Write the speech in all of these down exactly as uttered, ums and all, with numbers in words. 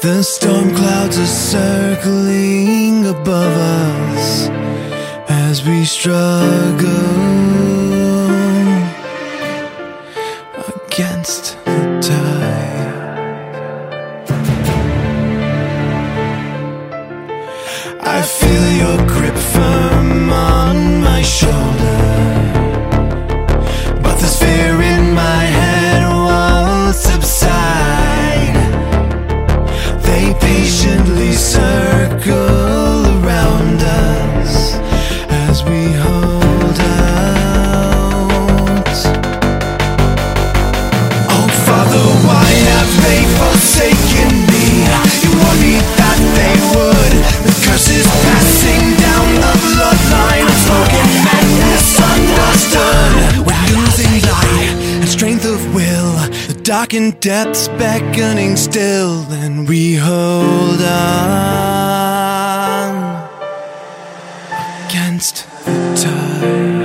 The storm clouds are circling above us as we struggle against the tide. I feel your grip firm on my shoulder, but this fear in my head won't subside. They patiently circle around us as we hold out. Oh Father, why have they forsaken me? You warned me that they would. The curse is passing down the bloodline. Unspoken and misunderstood. We're losing light and strength of will, the darkened depths beckoning still, and we hold on against the tide.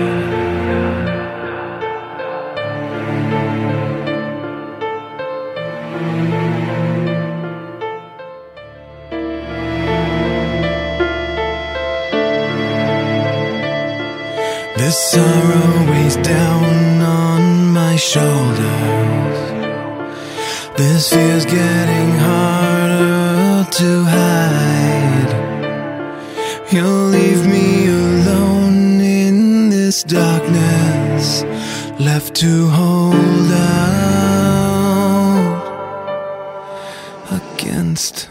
This sorrow weighs down on my shoulders. This fear's getting harder to hide. You'll leave me alone in this darkness, left to hold out against